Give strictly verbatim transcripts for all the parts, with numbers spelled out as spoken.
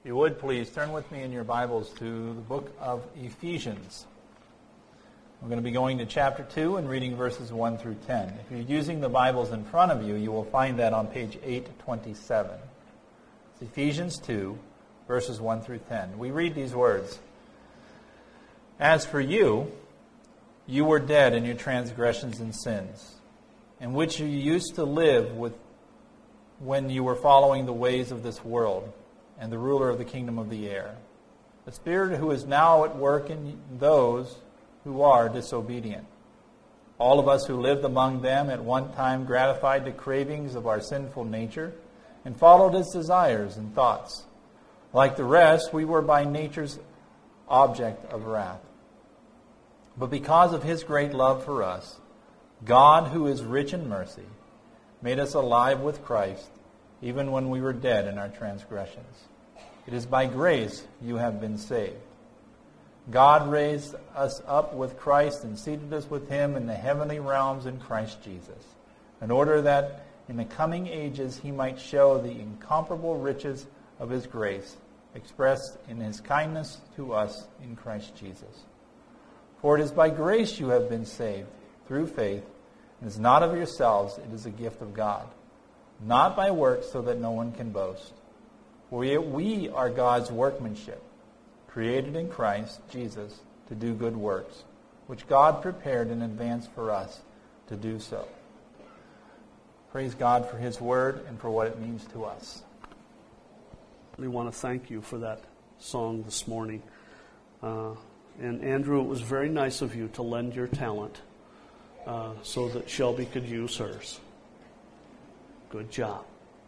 If you would, please turn with me in your Bibles to the book of Ephesians. We're going to be going to chapter two and reading verses one through ten. If you're using the Bibles in front of you, you will find that on page eight twenty-seven. It's Ephesians two, verses one through ten. We read these words. As for you, you were dead in your transgressions and sins, in which you used to live with when you were following the ways of this world and the ruler of the kingdom of the air, the spirit who is now at work in those who are disobedient. All of us who lived among them at one time gratified the cravings of our sinful nature and followed its desires and thoughts. Like the rest, we were by nature's object of wrath. But because of his great love for us, God, who is rich in mercy, made us alive with Christ, even when we were dead in our transgressions. It is by grace you have been saved. God raised us up with Christ and seated us with him in the heavenly realms in Christ Jesus, in order that in the coming ages he might show the incomparable riches of his grace, expressed in his kindness to us in Christ Jesus. For it is by grace you have been saved, through faith. It is not of yourselves, it is a gift of God, not by works, so that no one can boast. For we, we are God's workmanship, created in Christ Jesus to do good works, which God prepared in advance for us to do so. Praise God for his word and for what it means to us. We want to thank you for that song this morning. Uh, and Andrew, it was very nice of you to lend your talent uh, so that Shelby could use hers. Good job.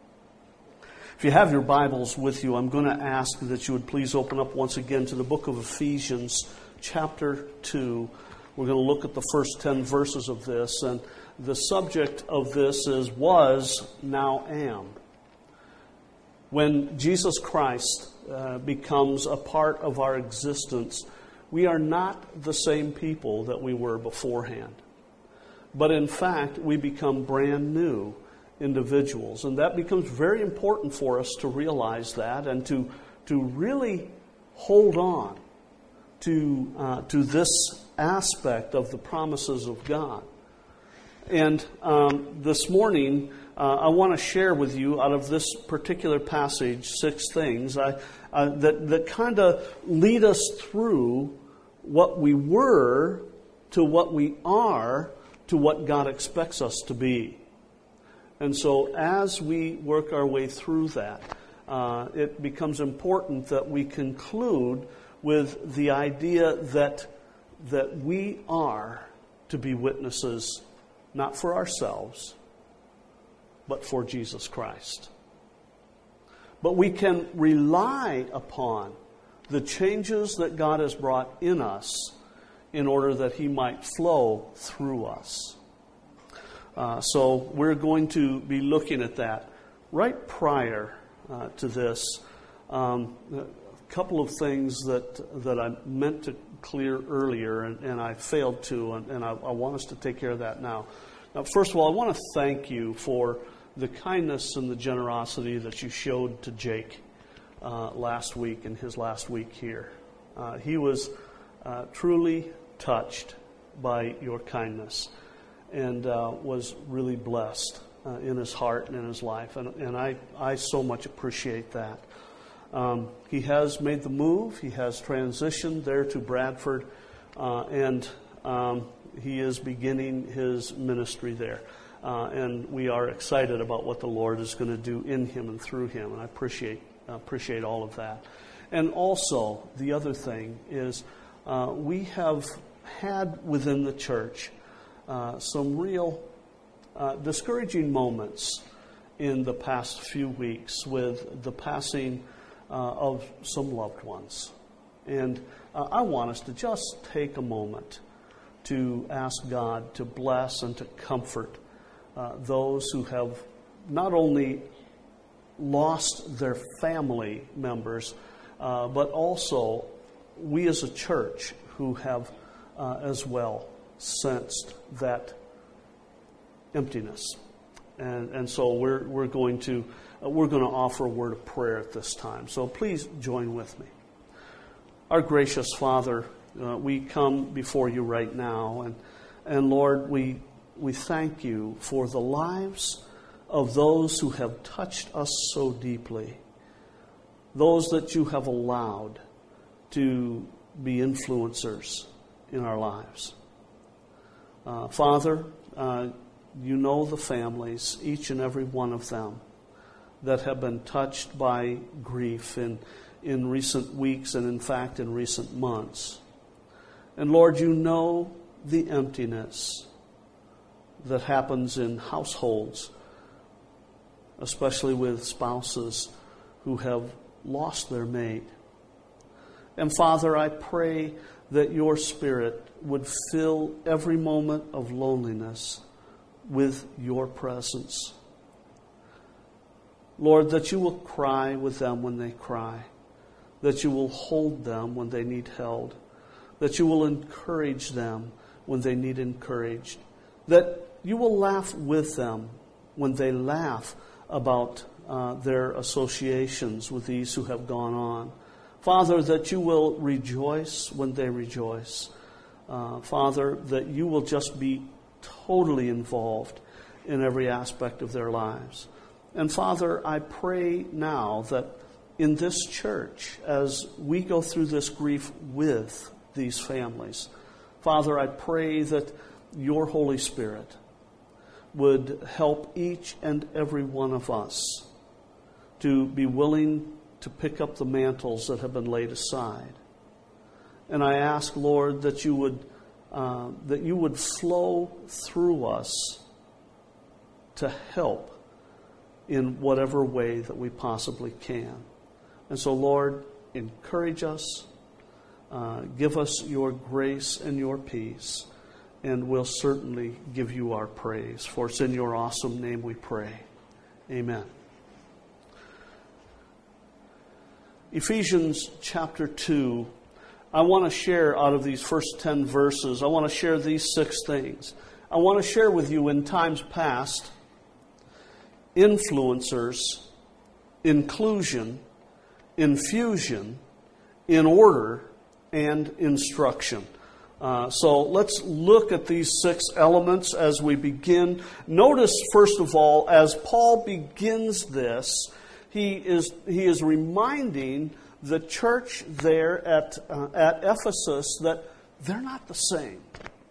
If you have your Bibles with you, I'm going to ask that you would please open up once again to the book of Ephesians, chapter two. We're going to look at the first ten verses of this, and the subject of this is was, now am. When Jesus Christ uh, becomes a part of our existence, we are not the same people that we were beforehand. But in fact, we become brand new individuals. And that becomes very important for us to realize that and to, to really hold on to, uh, to this aspect of the promises of God. And um, this morning, uh, I want to share with you out of this particular passage six things I, uh, that, that kind of lead us through what we were to what we are to what God expects us to be. And so as we work our way through that, uh, it becomes important that we conclude with the idea that, that we are to be witnesses, not for ourselves, but for Jesus Christ. But we can rely upon the changes that God has brought in us in order that he might flow through us. Uh, so we're going to be looking at that. Right prior uh, to this, um, a couple of things that that I meant to clear earlier, and, and I failed to, and, and I, I want us to take care of that now. Now, first of all, I want to thank you for the kindness and the generosity that you showed to Jake uh, last week in his last week here. Uh, he was uh, truly touched by your kindness, and uh, was really blessed uh, in his heart and in his life. And, and I, I so much appreciate that. Um, he has made the move. He has transitioned there to Bradford, uh, and um, he is beginning his ministry there. Uh, and we are excited about what the Lord is going to do in him and through him. And I appreciate, appreciate all of that. And also, the other thing is uh, we have had within the church Uh, some real uh, discouraging moments in the past few weeks with the passing uh, of some loved ones. And uh, I want us to just take a moment to ask God to bless and to comfort uh, those who have not only lost their family members, uh, but also we as a church who have uh, as well sensed that emptiness. And and so we're we're going to uh, we're going to offer a word of prayer at this time. So please join with me. Our gracious Father, uh, we come before you right now, and and Lord, we we thank you for the lives of those who have touched us so deeply, those that you have allowed to be influencers in our lives. Uh, Father, uh, you know the families, each and every one of them, that have been touched by grief in, in recent weeks and, in fact, in recent months. And Lord, you know the emptiness that happens in households, especially with spouses who have lost their mate. And Father, I pray that your Spirit would fill every moment of loneliness with your presence. Lord, that you will cry with them when they cry, that you will hold them when they need held, that you will encourage them when they need encouraged, that you will laugh with them when they laugh about uh, their associations with these who have gone on. Father, that you will rejoice when they rejoice. Uh, Father, that you will just be totally involved in every aspect of their lives. And Father, I pray now that in this church, as we go through this grief with these families, Father, I pray that your Holy Spirit would help each and every one of us to be willing to pick up the mantles that have been laid aside. And I ask, Lord, that you would uh, that you would flow through us to help in whatever way that we possibly can. And so, Lord, encourage us, uh, give us your grace and your peace, and we'll certainly give you our praise. For it's in your awesome name we pray. Amen. Ephesians chapter two, I want to share out of these first ten verses, I want to share these six things. I want to share with you in times past, influencers, inclusion, infusion, in order, and instruction. Uh, so let's look at these six elements as we begin. Notice, first of all, as Paul begins this, he is he is reminding the church there at uh, at Ephesus that they're not the same.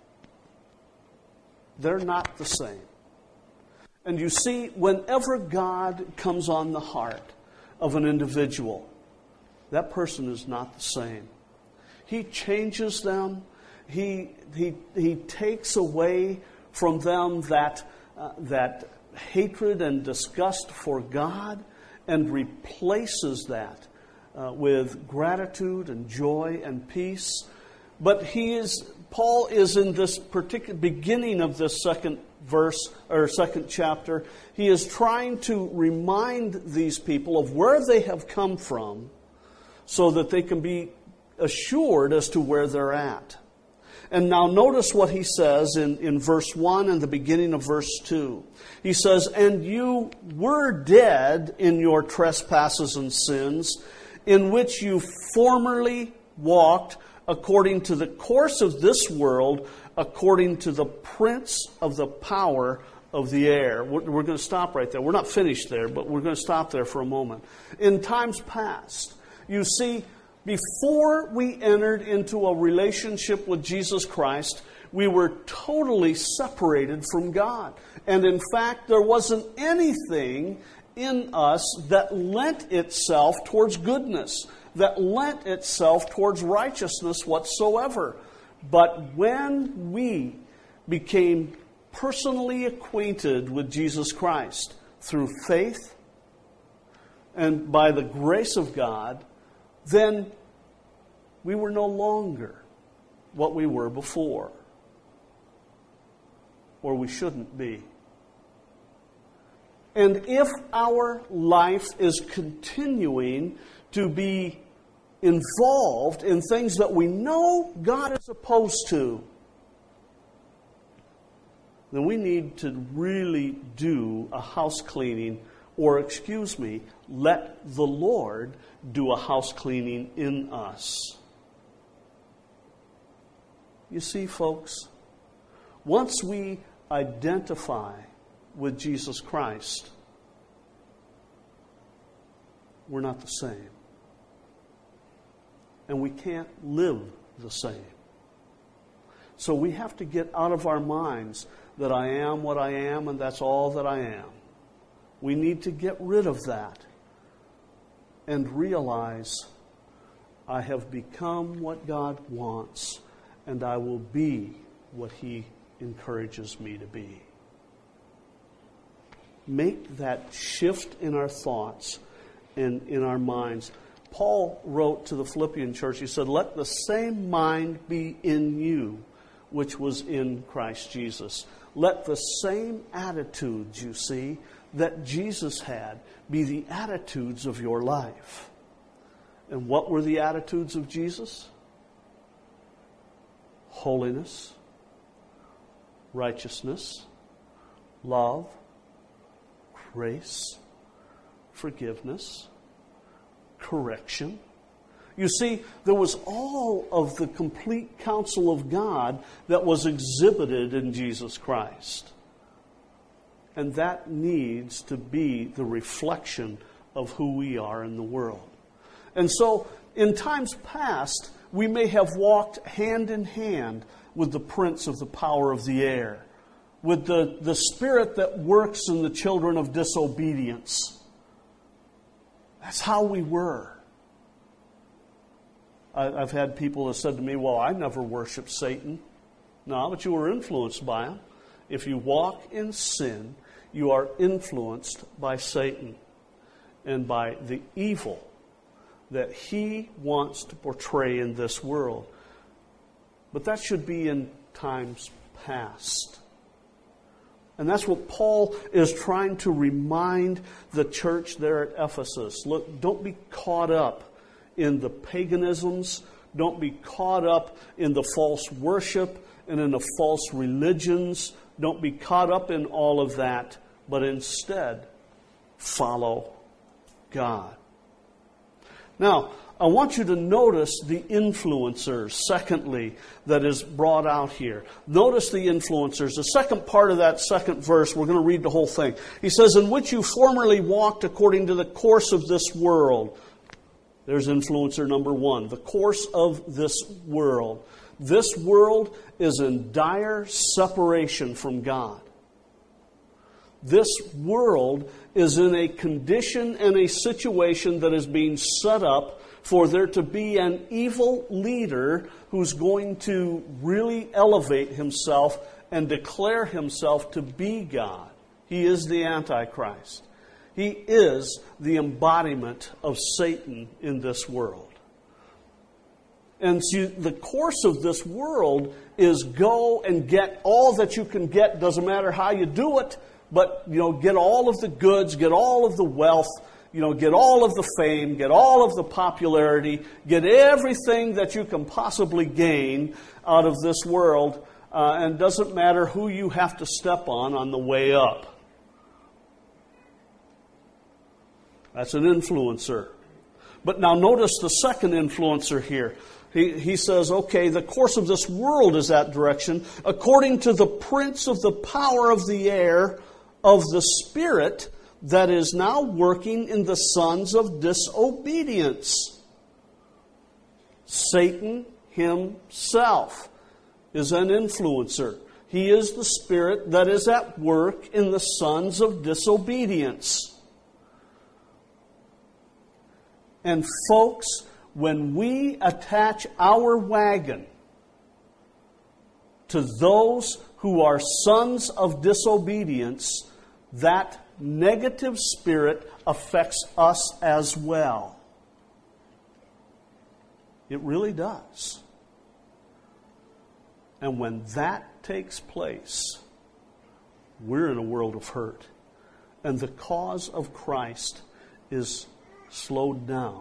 They're not the same. And you see, whenever God comes on the heart of an individual, that person is not the same. He changes them. He he he takes away from them that uh, that hatred and disgust for God, and replaces that uh, with gratitude and joy and peace. But he is Paul is in this particular beginning of this second verse or second chapter. He is trying to remind these people of where they have come from, so that they can be assured as to where they're at. And now notice what he says in, in verse one and the beginning of verse two. He says, "And you were dead in your trespasses and sins, in which you formerly walked according to the course of this world, according to the prince of the power of the air." We're, we're going to stop right there. We're not finished there, but we're going to stop there for a moment. In times past, you see, before we entered into a relationship with Jesus Christ, we were totally separated from God. And in fact, there wasn't anything in us that lent itself towards goodness, that lent itself towards righteousness whatsoever. But when we became personally acquainted with Jesus Christ through faith and by the grace of God, then we were no longer what we were before, or we shouldn't be. And if our life is continuing to be involved in things that we know God is opposed to, then we need to really do a house cleaning Or, excuse me, let the Lord do a house cleaning in us. You see, folks, once we identify with Jesus Christ, we're not the same. And we can't live the same. So we have to get out of our minds that I am what I am and that's all that I am. We need to get rid of that and realize I have become what God wants and I will be what He encourages me to be. Make that shift in our thoughts and in our minds. Paul wrote to the Philippian church, he said, let the same mind be in you, which was in Christ Jesus. Let the same attitudes, you see, that Jesus had be the attitudes of your life. And what were the attitudes of Jesus? Holiness, righteousness, love, grace, forgiveness, correction. You see, there was all of the complete counsel of God that was exhibited in Jesus Christ. And that needs to be the reflection of who we are in the world. And so, in times past, we may have walked hand in hand with the prince of the power of the air, with the, the spirit that works in the children of disobedience. That's how we were. I, I've had people that said to me, well, I never worshiped Satan. No, but you were influenced by him. If you walk in sin, you are influenced by Satan and by the evil that he wants to portray in this world. But that should be in times past. And that's what Paul is trying to remind the church there at Ephesus. Look, don't be caught up in the paganisms. Don't be caught up in the false worship and in the false religions. Don't be caught up in all of that, but instead follow God. Now, I want you to notice the influencers, secondly, that is brought out here. Notice the influencers. The second part of that second verse, we're going to read the whole thing. He says, in which you formerly walked according to the course of this world. There's influencer number one, the course of this world. This world is in dire separation from God. This world is in a condition and a situation that is being set up for there to be an evil leader who's going to really elevate himself and declare himself to be God. He is the Antichrist. He is the embodiment of Satan in this world. And so the course of this world is go and get all that you can get. Doesn't matter how you do it, but, you know, get all of the goods, get all of the wealth, you know, get all of the fame, get all of the popularity, get everything that you can possibly gain out of this world. Uh, and it doesn't matter who you have to step on on the way up. That's an influencer. But now notice the second influencer here. He, he says, okay, the course of this world is that direction, according to the prince of the power of the air, of the spirit that is now working in the sons of disobedience. Satan himself is an influencer. He is the spirit that is at work in the sons of disobedience. And folks, when we attach our wagon to those who are sons of disobedience, that negative spirit affects us as well. It really does. And when that takes place, we're in a world of hurt. And the cause of Christ is slowed down.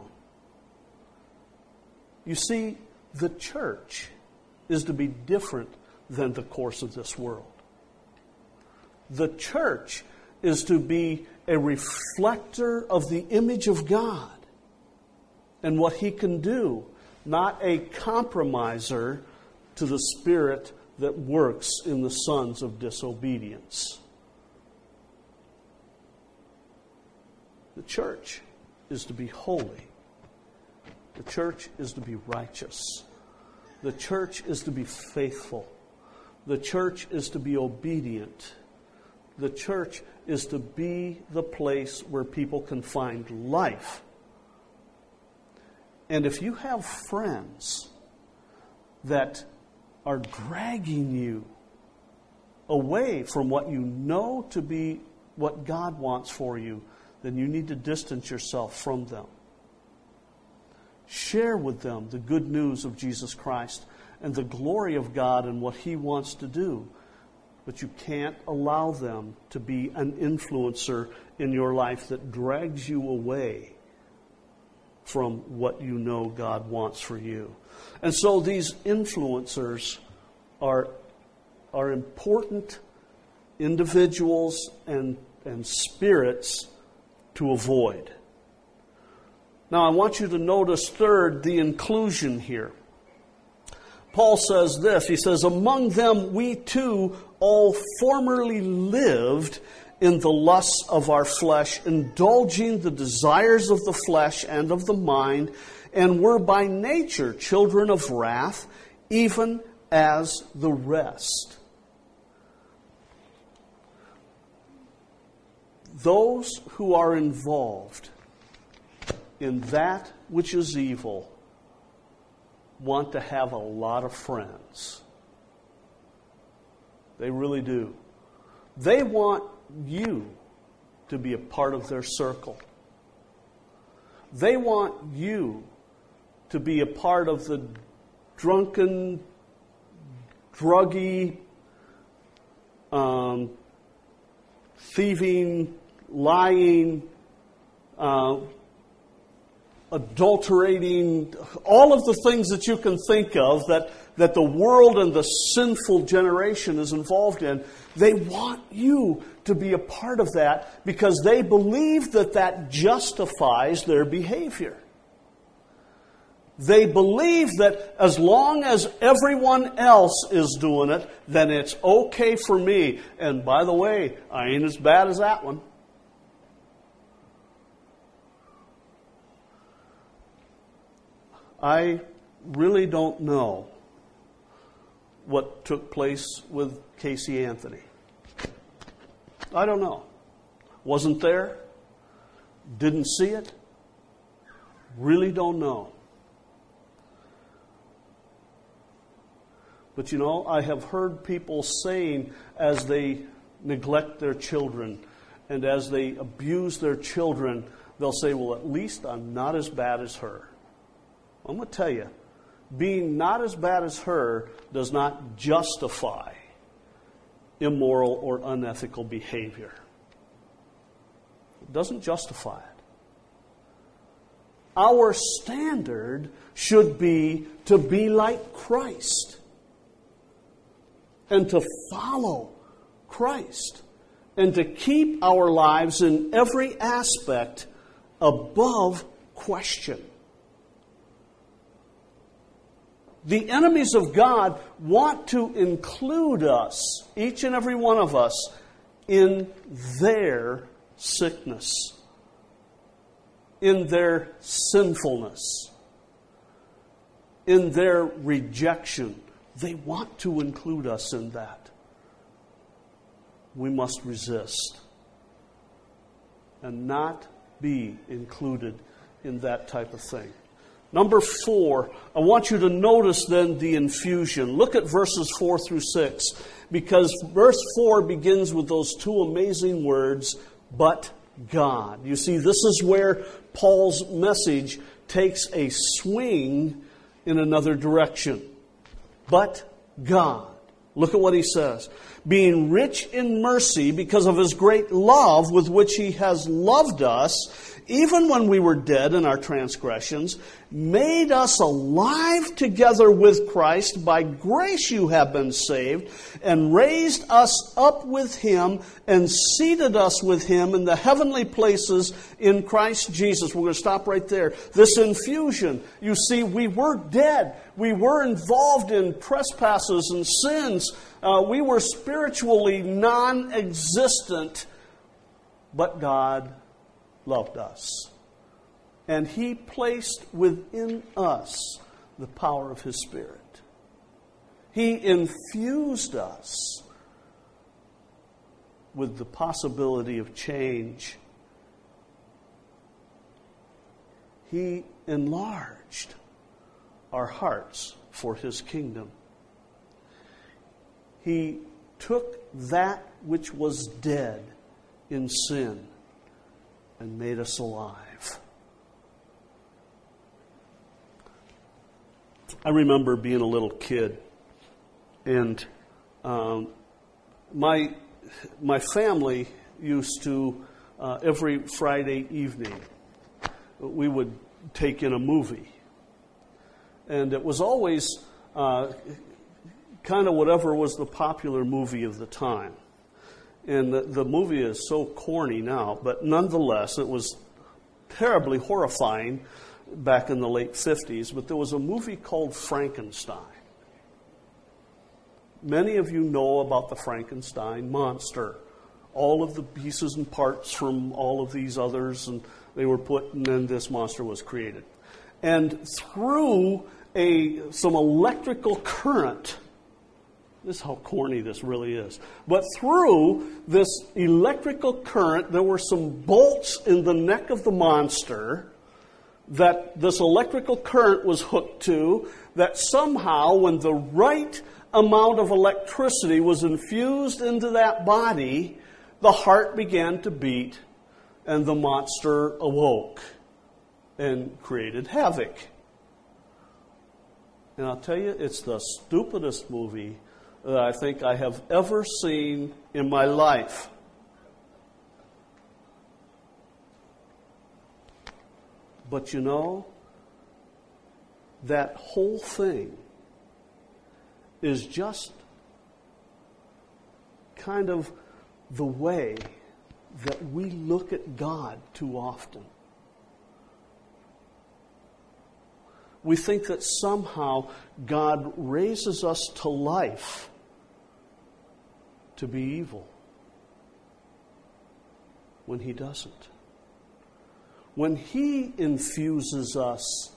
You see, the church is to be different than the course of this world. The church is to be a reflector of the image of God and what He can do, not a compromiser to the spirit that works in the sons of disobedience. The church is to be holy. The church is to be righteous. The church is to be faithful. The church is to be obedient. The church is to be the place where people can find life. And if you have friends that are dragging you away from what you know to be what God wants for you, then you need to distance yourself from them. Share with them the good news of Jesus Christ and the glory of God and what He wants to do. But you can't allow them to be an influencer in your life that drags you away from what you know God wants for you. And so these influencers are, are important individuals and, and spirits to avoid. Now I want you to notice, third, the inclusion here. Paul says this, he says, among them we too all formerly lived in the lusts of our flesh, indulging the desires of the flesh and of the mind, and were by nature children of wrath, even as the rest. Those who are involved in that which is evil want to have a lot of friends. They really do. They want you to be a part of their circle. They want you to be a part of the drunken, druggy, um, thieving, lying, uh, adulterating, all of the things that you can think of that, that the world and the sinful generation is involved in. They want you to be a part of that because they believe that that justifies their behavior. They believe that as long as everyone else is doing it, then it's okay for me. And by the way, I ain't as bad as that one. I really don't know what took place with Casey Anthony. I don't know. Wasn't there. Didn't see it. Really don't know. But you know, I have heard people saying as they neglect their children and as they abuse their children, they'll say, well, at least I'm not as bad as her. I'm going to tell you, being not as bad as her does not justify immoral or unethical behavior. It doesn't justify it. Our standard should be to be like Christ and to follow Christ and to keep our lives in every aspect above question. The enemies of God want to include us, each and every one of us, in their sickness, in their sinfulness, in their rejection. They want to include us in that. We must resist and not be included in that type of thing. Number four, I want you to notice then the infusion. Look at verses four through six, because verse four begins with those two amazing words, but God. You see, this is where Paul's message takes a swing in another direction. But God. Look at what he says. being rich in mercy because of His great love with which He has loved us, even when we were dead in our transgressions, made us alive together with Christ. By grace you have been saved, and raised us up with Him, and seated us with Him in the heavenly places in Christ Jesus. We're going to stop right there. This infusion, you see, we were dead. We were involved in trespasses and sins. Uh, we were spiritually non-existent, but God loved us. And He placed within us the power of His Spirit. He infused us with the possibility of change. He enlarged our hearts for His kingdom. He took that which was dead in sin and made us alive. I remember being a little kid, and um, my my family used to, uh, every Friday evening, we would take in a movie. And it was always uh, kind of whatever was the popular movie of the time. And the, the movie is so corny now, but nonetheless, it was terribly horrifying back in the late fifties. But there was a movie called Frankenstein. Many of you know about the Frankenstein monster. All of the pieces and parts from all of these others, and they were put, and then this monster was created. And through a some electrical current, this is how corny this really is. But through this electrical current, there were some bolts in the neck of the monster that this electrical current was hooked to, that somehow when the right amount of electricity was infused into that body, the heart began to beat and the monster awoke and created havoc. And I'll tell you, it's the stupidest movie that I think I have ever seen in my life. But you know, that whole thing is just kind of the way that we look at God too often. We think that somehow God raises us to life to be evil, when He doesn't. When He infuses us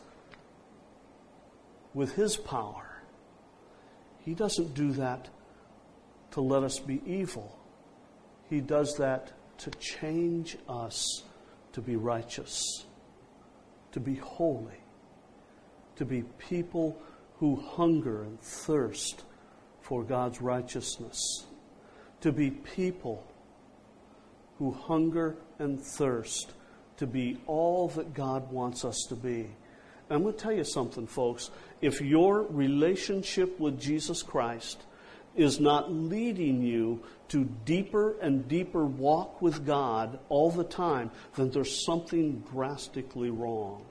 with His power, He doesn't do that to let us be evil. He does that to change us to be righteous, to be holy, to be people who hunger and thirst for God's righteousness, to be people who hunger and thirst to be all that God wants us to be. And I'm going to tell you something, folks. If your relationship with Jesus Christ is not leading you to deeper and deeper walk with God all the time, then there's something drastically wrong.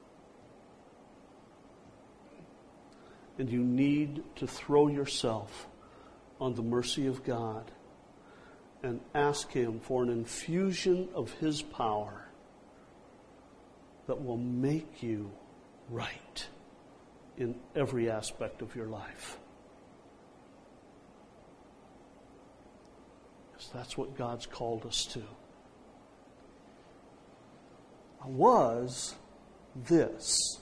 And you need to throw yourself on the mercy of God and ask Him for an infusion of His power that will make you right in every aspect of your life. Because that's what God's called us to. I was this,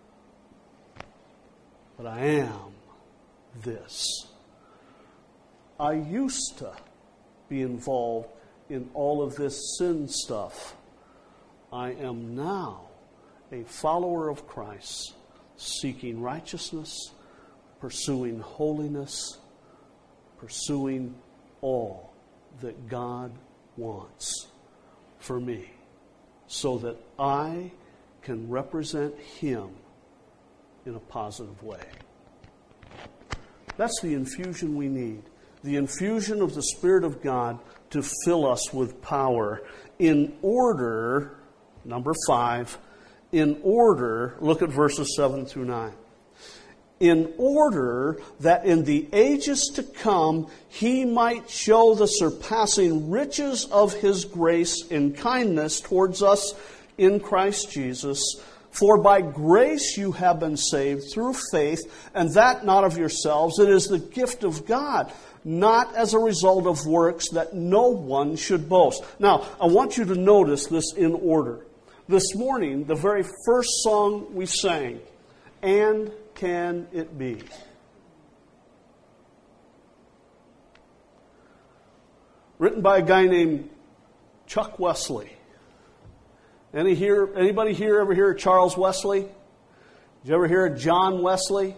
but I am this. I used to be involved in all of this sin stuff. I am now a follower of Christ, seeking righteousness, pursuing holiness, pursuing all that God wants for me, so that I can represent Him in a positive way. That's the infusion we need. the infusion of the Spirit of God to fill us with power in order, number five, in order, look at verses seven through nine. In order that in the ages to come He might show the surpassing riches of His grace in kindness towards us in Christ Jesus. For by grace you have been saved through faith, and that not of yourselves. It is the gift of God, not as a result of works, that no one should boast. Now, I want you to notice this in order. This morning, the very first song we sang, And Can It Be? Written by a guy named Chuck Wesley. Any here, anybody here ever hear of Charles Wesley? Did you ever hear of John Wesley?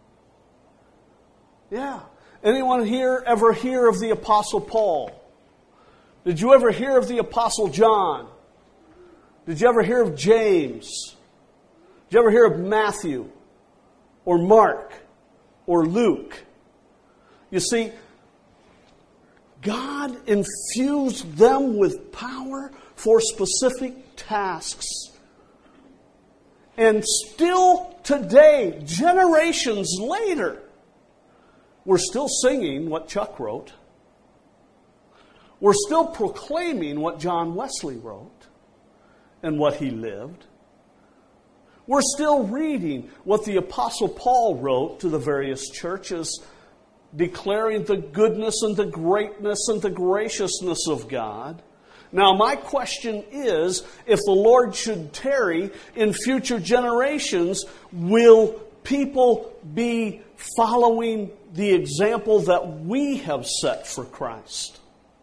Yeah. Anyone here ever hear of the Apostle Paul? Did you ever hear of the Apostle John? Did you ever hear of James? Did you ever hear of Matthew? Or Mark? Or Luke? You see, God infused them with power for specific tasks. And still today, generations later, we're still singing what Chuck wrote. We're still proclaiming what John Wesley wrote and what he lived. We're still reading what the Apostle Paul wrote to the various churches, declaring the goodness and the greatness and the graciousness of God. Now, my question is, if the Lord should tarry in future generations, will people be following the example that we have set for Christ?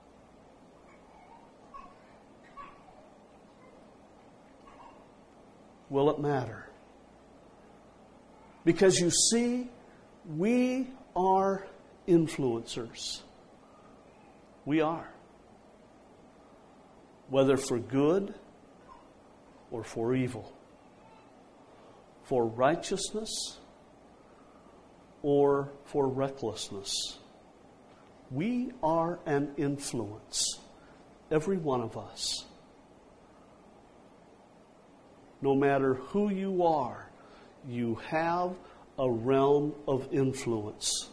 Will it matter? Because you see, we are influencers. We are. Whether for good or for evil. For righteousness or for recklessness. We are an influence. Every one of us. No matter who you are, you have a realm of influence.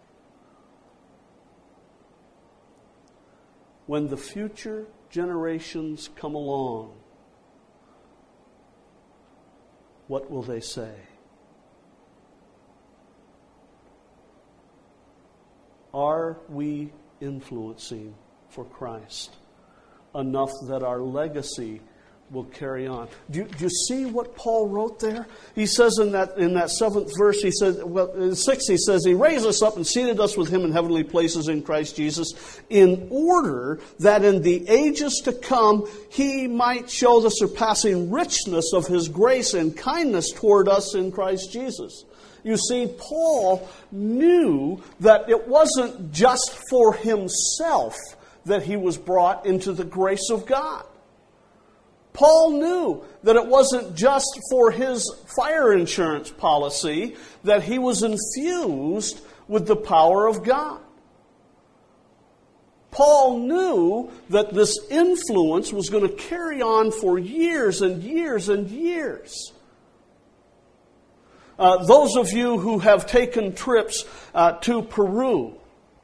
When the future generations come along, what will they say? Are we influencing for Christ enough that our legacy will carry on? Do you, do you see what Paul wrote there? He says in that in that seventh verse, he says, well, in sixth, he says, He raised us up and seated us with Him in heavenly places in Christ Jesus, in order that in the ages to come He might show the surpassing richness of His grace and kindness toward us in Christ Jesus. You see, Paul knew that it wasn't just for himself that he was brought into the grace of God. Paul knew that it wasn't just for his fire insurance policy that he was infused with the power of God. Paul knew that this influence was going to carry on for years and years and years. Uh, those of you who have taken trips uh, to Peru,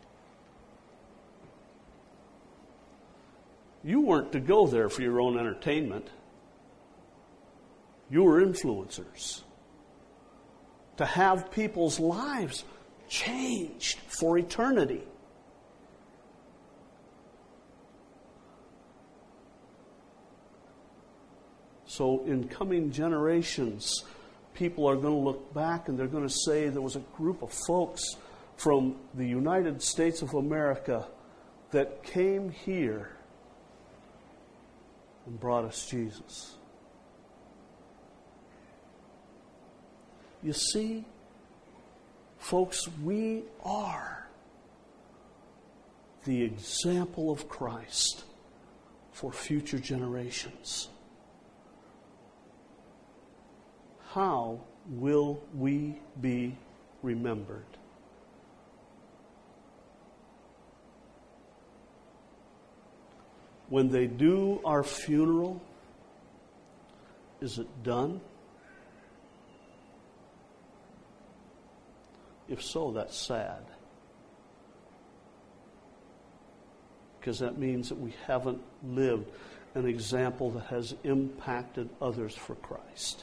you weren't to go there for your own entertainment. You were influencers. To have people's lives changed for eternity. So in coming generations, people are going to look back and they're going to say there was a group of folks from the United States of America that came here and brought us Jesus. You see, folks, we are the example of Christ for future generations. How will we be remembered? when they do our funeral, is it done? If so, that's sad. Because that means that we haven't lived an example that has impacted others for Christ.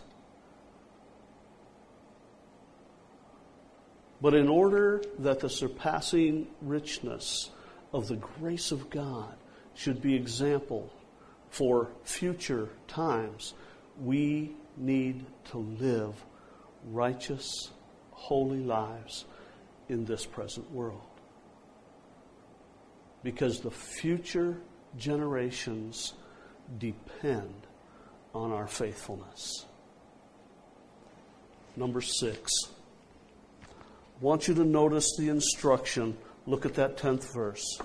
But in order that the surpassing richness of the grace of God should be example for future times, we need to live righteous, holy lives in this present world. Because the future generations depend on our faithfulness. Number six. I want you to notice the instruction. Look at that tenth verse.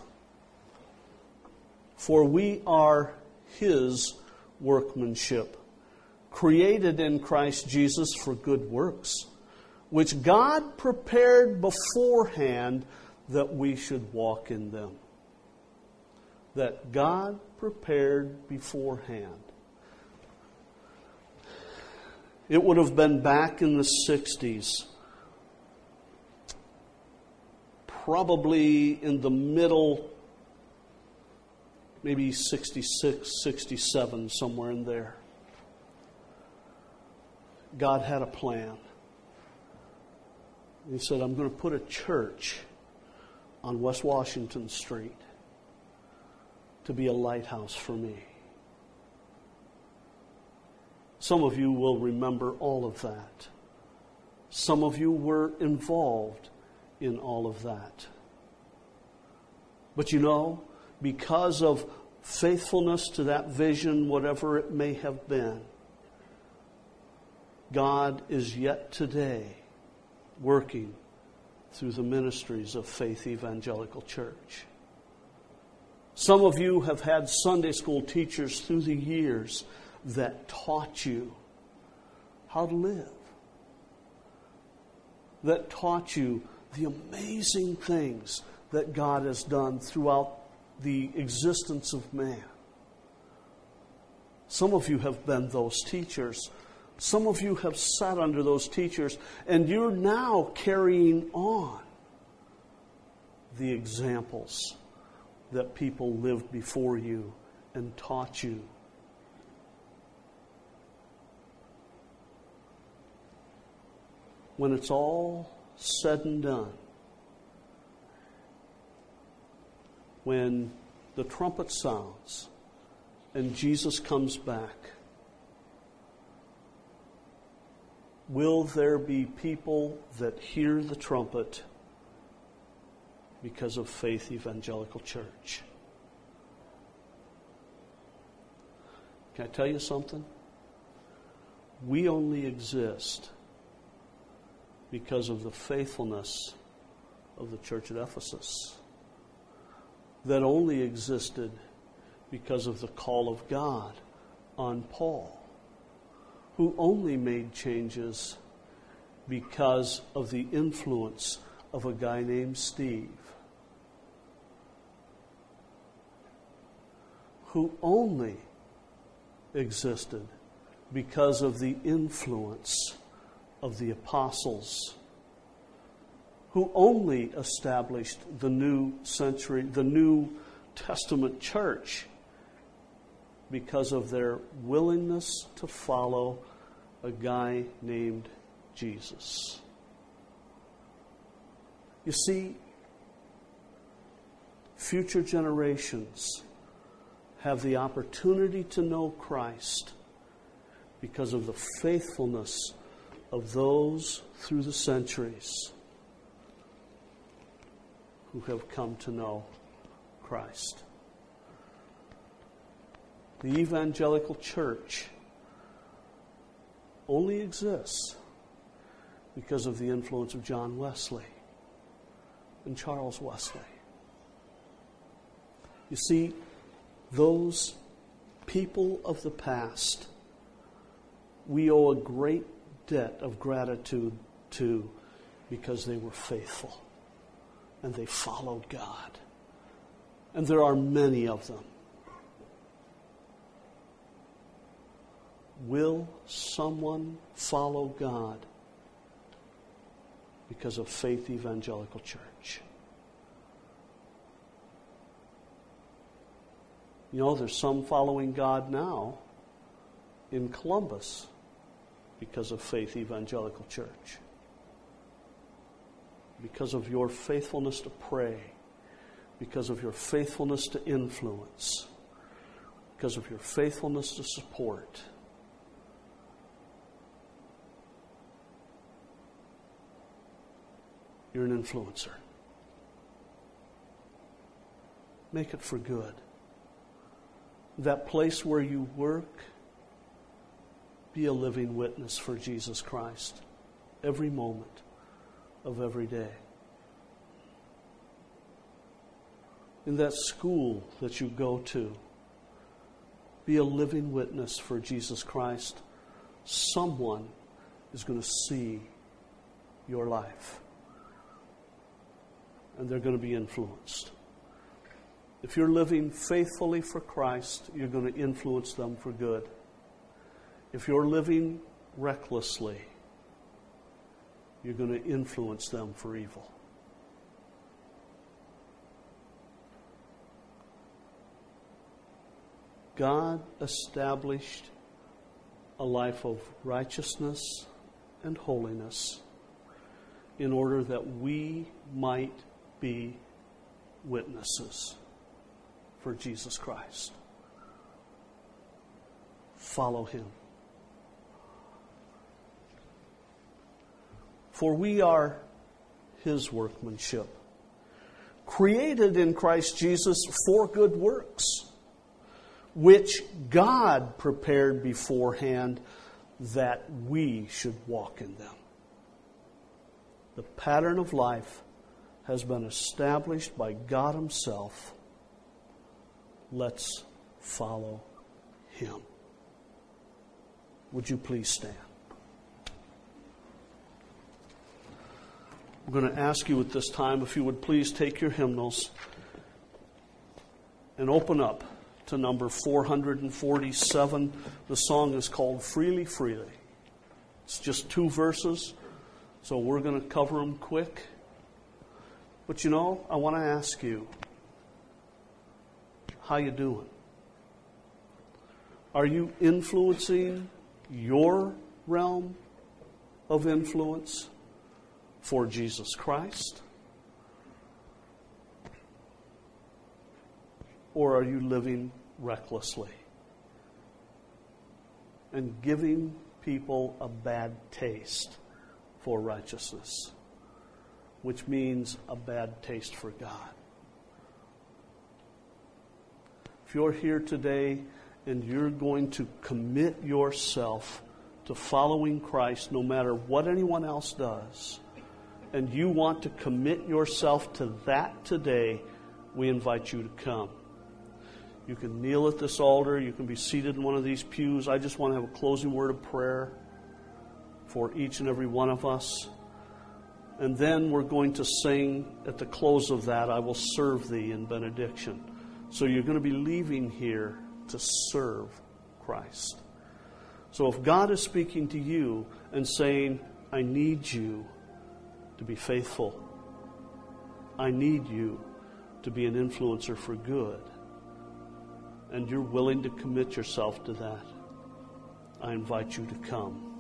For we are His workmanship, created in Christ Jesus for good works, which God prepared beforehand that we should walk in them. That God prepared beforehand. It would have been back in the sixties, probably in the middle, maybe sixty-six, sixty-seven, somewhere in there. God had a plan. He said, I'm going to put a church on West Washington Street to be a lighthouse for me. Some of you will remember all of that. Some of you were involved in all of that. But you know, because of faithfulness to that vision, whatever it may have been, God is yet today working through the ministries of Faith Evangelical Church. Some of you have had Sunday school teachers through the years that taught you how to live. That taught you the amazing things that God has done throughout the existence of man. Some of you have been those teachers. Some of you have sat under those teachers, and you're now carrying on the examples that people lived before you and taught you. When it's all said and done, when the trumpet sounds and Jesus comes back, will there be people that hear the trumpet because of Faith Evangelical Church? Can I tell you something? We only exist because of the faithfulness of the church at Ephesus. That only existed because of the call of God on Paul, who only made changes because of the influence of a guy named Steve, who only existed because of the influence of the apostles, who only established the new century, the New Testament church because of their willingness to follow a guy named Jesus. You see, future generations have the opportunity to know Christ because of the faithfulness of those through the centuries who have come to know Christ. The evangelical church only exists because of the influence of John Wesley and Charles Wesley. You see, those people of the past, we owe a great debt of gratitude to because they were faithful and they followed God. And there are many of them. Will someone follow God because of Faith Evangelical Church? You know, there's some following God now in Columbus because of Faith Evangelical Church. Because of your faithfulness to pray, because of your faithfulness to influence, because of your faithfulness to support. You're an influencer. Make it for good. That place where you work, be a living witness for Jesus Christ every moment of every day. In that school that you go to, be a living witness for Jesus Christ. Someone is going to see your life, and they're going to be influenced. If you're living faithfully for Christ, you're going to influence them for good. If you're living recklessly, you're going to influence them for evil. God established a life of righteousness and holiness in order that we might be witnesses for Jesus Christ. Follow Him. For we are His workmanship, created in Christ Jesus for good works, which God prepared beforehand that we should walk in them. The pattern of life has been established by God Himself. Let's follow Him. Would you please stand? I'm going to ask you at this time if you would please take your hymnals and open up to number four hundred forty-seven. The song is called Freely, Freely. It's just two verses, so we're going to cover them quick. But you know, I want to ask you, how you doing? Are you influencing your realm of influence for Jesus Christ? Or are you living recklessly and giving people a bad taste for righteousness, which means a bad taste for God? If you're here today and you're going to commit yourself to following Christ no matter what anyone else does, and you want to commit yourself to that today, we invite you to come. You can kneel at this altar. You can be seated in one of these pews. I just want to have a closing word of prayer for each and every one of us. And then we're going to sing at the close of that, I Will Serve Thee in benediction. So you're going to be leaving here to serve Christ. So if God is speaking to you and saying, I need you to be faithful, I need you to be an influencer for good, and you're willing to commit yourself to that, I invite you to come.